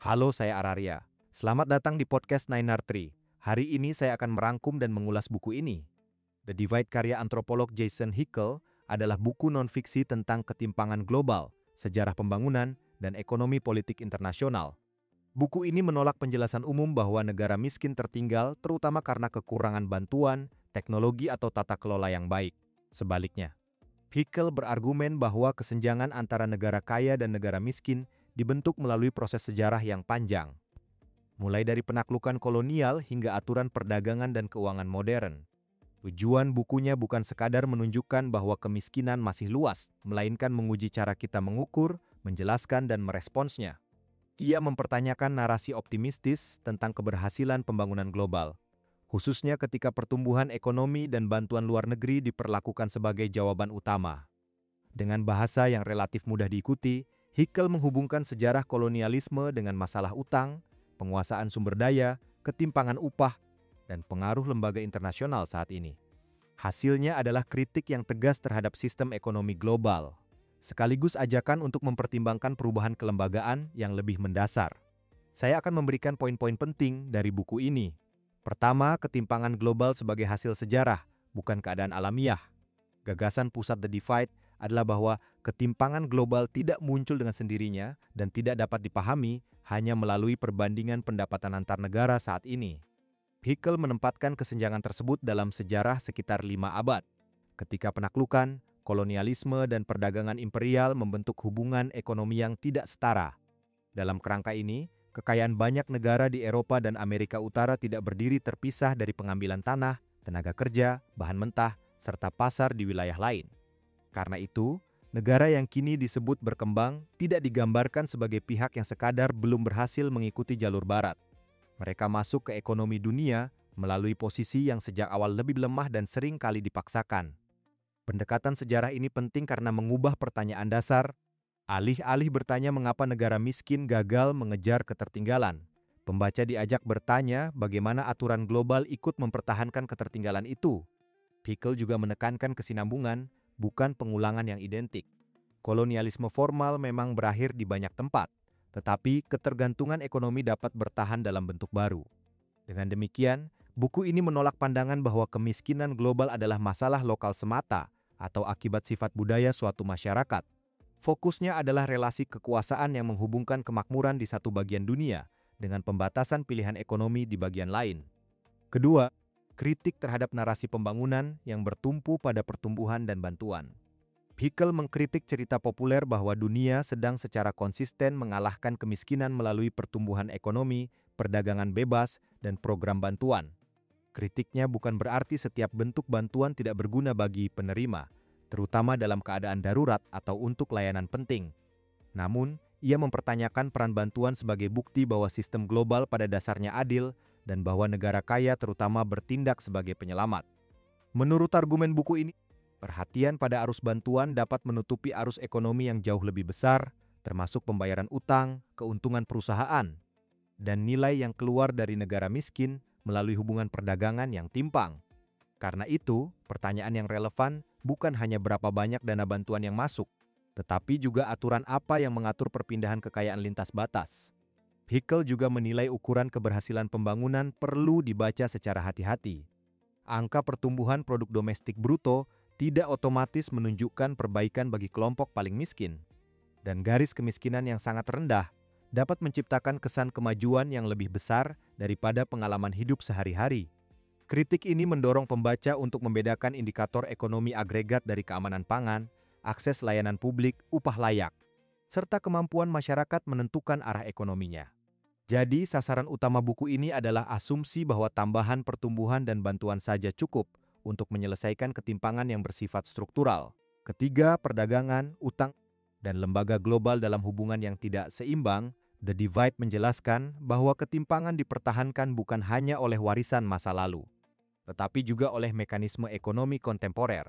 Halo, saya Araria. Selamat datang di podcast Nainar Tree. Hari ini saya akan merangkum dan mengulas buku ini. The Divide karya antropolog Jason Hickel adalah buku non-fiksi tentang ketimpangan global, sejarah pembangunan, dan ekonomi politik internasional. Buku ini menolak penjelasan umum bahwa negara miskin tertinggal terutama karena kekurangan bantuan, teknologi atau tata kelola yang baik. Sebaliknya, Hickel berargumen bahwa kesenjangan antara negara kaya dan negara miskin dibentuk melalui proses sejarah yang panjang, mulai dari penaklukan kolonial hingga aturan perdagangan dan keuangan modern. Tujuan bukunya bukan sekadar menunjukkan bahwa kemiskinan masih luas, melainkan menguji cara kita mengukur, menjelaskan, dan meresponsnya. Ia mempertanyakan narasi optimistis tentang keberhasilan pembangunan global, khususnya ketika pertumbuhan ekonomi dan bantuan luar negeri diperlakukan sebagai jawaban utama. Dengan bahasa yang relatif mudah diikuti, Hickel menghubungkan sejarah kolonialisme dengan masalah utang, penguasaan sumber daya, ketimpangan upah, dan pengaruh lembaga internasional saat ini. Hasilnya adalah kritik yang tegas terhadap sistem ekonomi global, sekaligus ajakan untuk mempertimbangkan perubahan kelembagaan yang lebih mendasar. Saya akan memberikan poin-poin penting dari buku ini. Pertama, ketimpangan global sebagai hasil sejarah, bukan keadaan alamiah. Gagasan pusat The Divide adalah bahwa ketimpangan global tidak muncul dengan sendirinya dan tidak dapat dipahami hanya melalui perbandingan pendapatan antar negara saat ini. Hickel menempatkan kesenjangan tersebut dalam sejarah sekitar 5 abad, ketika penaklukan, kolonialisme, dan perdagangan imperial membentuk hubungan ekonomi yang tidak setara. Dalam kerangka ini, kekayaan banyak negara di Eropa dan Amerika Utara tidak berdiri terpisah dari pengambilan tanah, tenaga kerja, bahan mentah, serta pasar di wilayah lain. Karena itu, negara yang kini disebut berkembang tidak digambarkan sebagai pihak yang sekadar belum berhasil mengikuti jalur barat. Mereka masuk ke ekonomi dunia melalui posisi yang sejak awal lebih lemah dan sering kali dipaksakan. Pendekatan sejarah ini penting karena mengubah pertanyaan dasar. Alih-alih bertanya mengapa negara miskin gagal mengejar ketertinggalan, pembaca diajak bertanya bagaimana aturan global ikut mempertahankan ketertinggalan itu. Hickel juga menekankan kesinambungan, bukan pengulangan yang identik. Kolonialisme formal memang berakhir di banyak tempat, tetapi ketergantungan ekonomi dapat bertahan dalam bentuk baru. Dengan demikian, buku ini menolak pandangan bahwa kemiskinan global adalah masalah lokal semata atau akibat sifat budaya suatu masyarakat. Fokusnya adalah relasi kekuasaan yang menghubungkan kemakmuran di satu bagian dunia dengan pembatasan pilihan ekonomi di bagian lain. Kedua, kritik terhadap narasi pembangunan yang bertumpu pada pertumbuhan dan bantuan. Hickel mengkritik cerita populer bahwa dunia sedang secara konsisten mengalahkan kemiskinan melalui pertumbuhan ekonomi, perdagangan bebas, dan program bantuan. Kritiknya bukan berarti setiap bentuk bantuan tidak berguna bagi penerima, terutama dalam keadaan darurat atau untuk layanan penting. Namun, ia mempertanyakan peran bantuan sebagai bukti bahwa sistem global pada dasarnya adil dan bahwa negara kaya terutama bertindak sebagai penyelamat. Menurut argumen buku ini, perhatian pada arus bantuan dapat menutupi arus ekonomi yang jauh lebih besar, termasuk pembayaran utang, keuntungan perusahaan, dan nilai yang keluar dari negara miskin melalui hubungan perdagangan yang timpang. Karena itu, pertanyaan yang relevan bukan hanya berapa banyak dana bantuan yang masuk, tetapi juga aturan apa yang mengatur perpindahan kekayaan lintas batas. Hickel juga menilai ukuran keberhasilan pembangunan perlu dibaca secara hati-hati. Angka pertumbuhan produk domestik bruto tidak otomatis menunjukkan perbaikan bagi kelompok paling miskin. Dan garis kemiskinan yang sangat rendah dapat menciptakan kesan kemajuan yang lebih besar daripada pengalaman hidup sehari-hari. Kritik ini mendorong pembaca untuk membedakan indikator ekonomi agregat dari keamanan pangan, akses layanan publik, upah layak, serta kemampuan masyarakat menentukan arah ekonominya. Jadi, sasaran utama buku ini adalah asumsi bahwa tambahan pertumbuhan dan bantuan saja cukup untuk menyelesaikan ketimpangan yang bersifat struktural. Ketiga, perdagangan, utang, dan lembaga global dalam hubungan yang tidak seimbang. The Divide menjelaskan bahwa ketimpangan dipertahankan bukan hanya oleh warisan masa lalu, tetapi juga oleh mekanisme ekonomi kontemporer.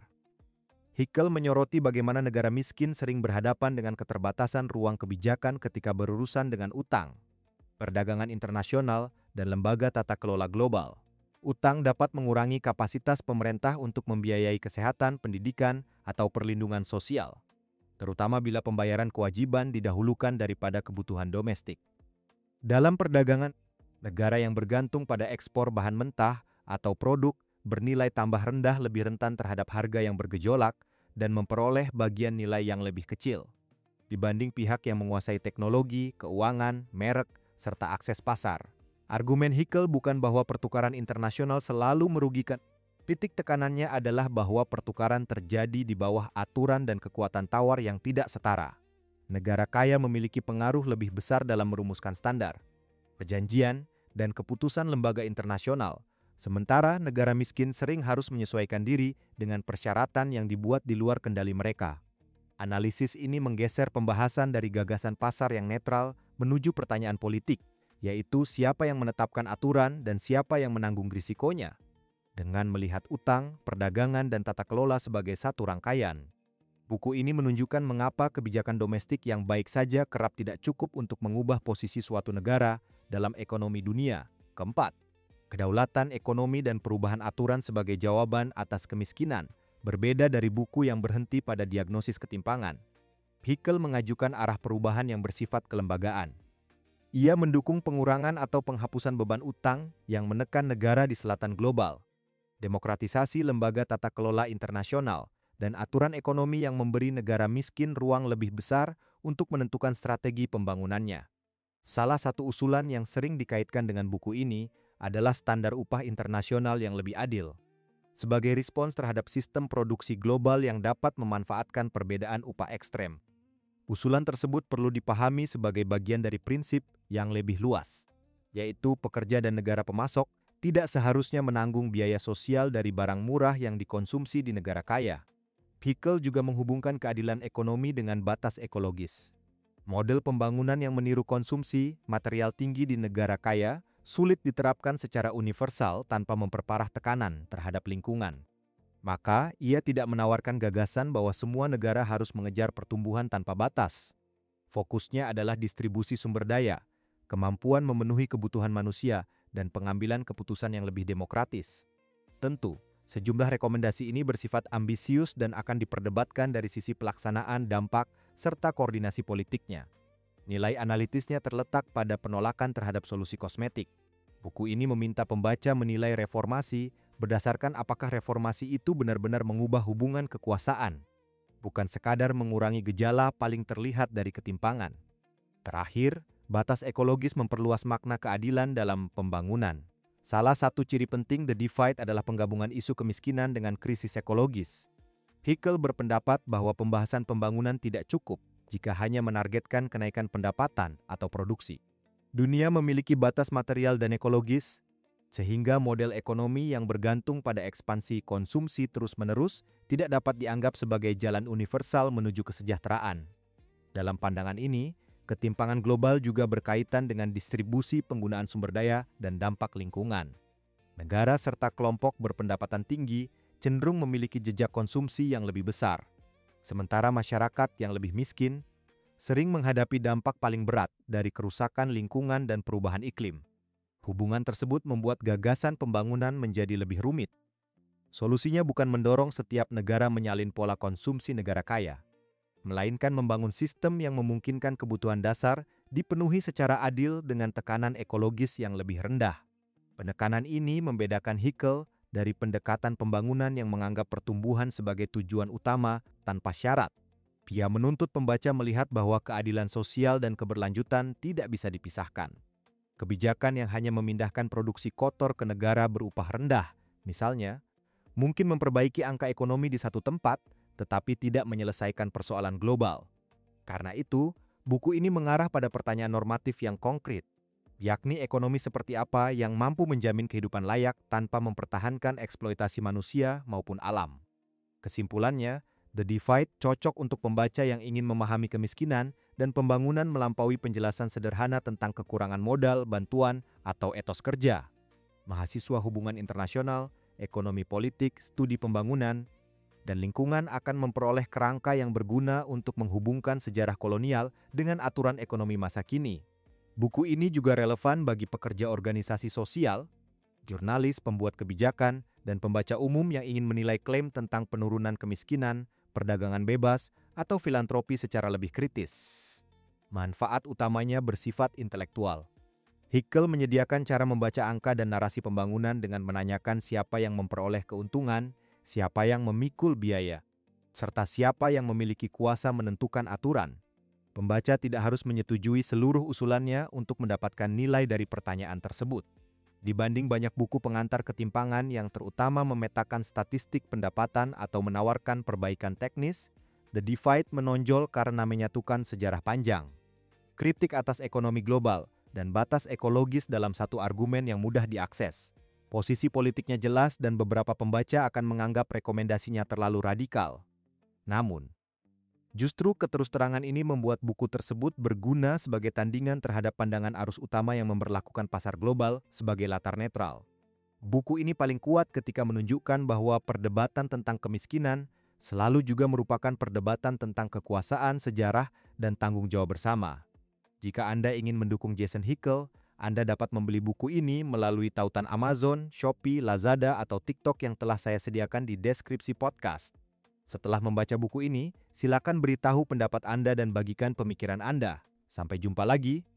Hickel menyoroti bagaimana negara miskin sering berhadapan dengan keterbatasan ruang kebijakan ketika berurusan dengan utang, perdagangan internasional, dan lembaga tata kelola global. Utang dapat mengurangi kapasitas pemerintah untuk membiayai kesehatan, pendidikan, atau perlindungan sosial, terutama bila pembayaran kewajiban didahulukan daripada kebutuhan domestik. Dalam perdagangan, negara yang bergantung pada ekspor bahan mentah atau produk bernilai tambah rendah lebih rentan terhadap harga yang bergejolak dan memperoleh bagian nilai yang lebih kecil dibanding pihak yang menguasai teknologi, keuangan, merek, serta akses pasar. Argumen Hickel bukan bahwa pertukaran internasional selalu merugikan. Titik tekanannya adalah bahwa pertukaran terjadi di bawah aturan dan kekuatan tawar yang tidak setara. Negara kaya memiliki pengaruh lebih besar dalam merumuskan standar, perjanjian, dan keputusan lembaga internasional, sementara negara miskin sering harus menyesuaikan diri dengan persyaratan yang dibuat di luar kendali mereka. Analisis ini menggeser pembahasan dari gagasan pasar yang netral menuju pertanyaan politik, yaitu siapa yang menetapkan aturan dan siapa yang menanggung risikonya. Dengan melihat utang, perdagangan, dan tata kelola sebagai satu rangkaian, buku ini menunjukkan mengapa kebijakan domestik yang baik saja kerap tidak cukup untuk mengubah posisi suatu negara dalam ekonomi dunia. Keempat, kedaulatan ekonomi dan perubahan aturan sebagai jawaban atas kemiskinan berbeda dari buku yang berhenti pada diagnosis ketimpangan. Hickel mengajukan arah perubahan yang bersifat kelembagaan. Ia mendukung pengurangan atau penghapusan beban utang yang menekan negara di selatan global, demokratisasi lembaga tata kelola internasional, dan aturan ekonomi yang memberi negara miskin ruang lebih besar untuk menentukan strategi pembangunannya. Salah satu usulan yang sering dikaitkan dengan buku ini adalah standar upah internasional yang lebih adil, sebagai respons terhadap sistem produksi global yang dapat memanfaatkan perbedaan upah ekstrem. Usulan tersebut perlu dipahami sebagai bagian dari prinsip yang lebih luas, yaitu pekerja dan negara pemasok tidak seharusnya menanggung biaya sosial dari barang murah yang dikonsumsi di negara kaya. Hickel juga menghubungkan keadilan ekonomi dengan batas ekologis. Model pembangunan yang meniru konsumsi material tinggi di negara kaya sulit diterapkan secara universal tanpa memperparah tekanan terhadap lingkungan. Maka, ia tidak menawarkan gagasan bahwa semua negara harus mengejar pertumbuhan tanpa batas. Fokusnya adalah distribusi sumber daya, kemampuan memenuhi kebutuhan manusia, dan pengambilan keputusan yang lebih demokratis. Tentu, sejumlah rekomendasi ini bersifat ambisius dan akan diperdebatkan dari sisi pelaksanaan, dampak, serta koordinasi politiknya. Nilai analitisnya terletak pada penolakan terhadap solusi kosmetik. Buku ini meminta pembaca menilai reformasi berdasarkan apakah reformasi itu benar-benar mengubah hubungan kekuasaan, bukan sekadar mengurangi gejala paling terlihat dari ketimpangan. Terakhir, batas ekologis memperluas makna keadilan dalam pembangunan. Salah satu ciri penting The Divide adalah penggabungan isu kemiskinan dengan krisis ekologis. Hickel berpendapat bahwa pembahasan pembangunan tidak cukup jika hanya menargetkan kenaikan pendapatan atau produksi. Dunia memiliki batas material dan ekologis, sehingga model ekonomi yang bergantung pada ekspansi konsumsi terus-menerus tidak dapat dianggap sebagai jalan universal menuju kesejahteraan. Dalam pandangan ini, ketimpangan global juga berkaitan dengan distribusi penggunaan sumber daya dan dampak lingkungan. Negara serta kelompok berpendapatan tinggi cenderung memiliki jejak konsumsi yang lebih besar, sementara masyarakat yang lebih miskin sering menghadapi dampak paling berat dari kerusakan lingkungan dan perubahan iklim. Hubungan tersebut membuat gagasan pembangunan menjadi lebih rumit. Solusinya bukan mendorong setiap negara menyalin pola konsumsi negara kaya, melainkan membangun sistem yang memungkinkan kebutuhan dasar dipenuhi secara adil dengan tekanan ekologis yang lebih rendah. Penekanan ini membedakan Hickel dari pendekatan pembangunan yang menganggap pertumbuhan sebagai tujuan utama tanpa syarat. Dia menuntut pembaca melihat bahwa keadilan sosial dan keberlanjutan tidak bisa dipisahkan. Kebijakan yang hanya memindahkan produksi kotor ke negara berupah rendah, misalnya, mungkin memperbaiki angka ekonomi di satu tempat, tetapi tidak menyelesaikan persoalan global. Karena itu, buku ini mengarah pada pertanyaan normatif yang konkret, yakni ekonomi seperti apa yang mampu menjamin kehidupan layak tanpa mempertahankan eksploitasi manusia maupun alam. Kesimpulannya, The Divide cocok untuk pembaca yang ingin memahami kemiskinan dan pembangunan melampaui penjelasan sederhana tentang kekurangan modal, bantuan, atau etos kerja. Mahasiswa hubungan internasional, ekonomi politik, studi pembangunan, dan lingkungan akan memperoleh kerangka yang berguna untuk menghubungkan sejarah kolonial dengan aturan ekonomi masa kini. Buku ini juga relevan bagi pekerja organisasi sosial, jurnalis, pembuat kebijakan, dan pembaca umum yang ingin menilai klaim tentang penurunan kemiskinan, perdagangan bebas, atau filantropi secara lebih kritis. Manfaat utamanya bersifat intelektual. Hickel menyediakan cara membaca angka dan narasi pembangunan dengan menanyakan siapa yang memperoleh keuntungan, siapa yang memikul biaya, serta siapa yang memiliki kuasa menentukan aturan. Pembaca tidak harus menyetujui seluruh usulannya untuk mendapatkan nilai dari pertanyaan tersebut. Dibanding banyak buku pengantar ketimpangan yang terutama memetakan statistik pendapatan atau menawarkan perbaikan teknis, The Divide menonjol karena menyatukan sejarah panjang, kritik atas ekonomi global, dan batas ekologis dalam satu argumen yang mudah diakses. Posisi politiknya jelas dan beberapa pembaca akan menganggap rekomendasinya terlalu radikal. Namun, justru keterus-terangan ini membuat buku tersebut berguna sebagai tandingan terhadap pandangan arus utama yang memberlakukan pasar global sebagai latar netral. Buku ini paling kuat ketika menunjukkan bahwa perdebatan tentang kemiskinan selalu juga merupakan perdebatan tentang kekuasaan, sejarah, dan tanggung jawab bersama. Jika Anda ingin mendukung Jason Hickel, Anda dapat membeli buku ini melalui tautan Amazon, Shopee, Lazada, atau TikTok yang telah saya sediakan di deskripsi podcast. Setelah membaca buku ini, silakan beritahu pendapat Anda dan bagikan pemikiran Anda. Sampai jumpa lagi.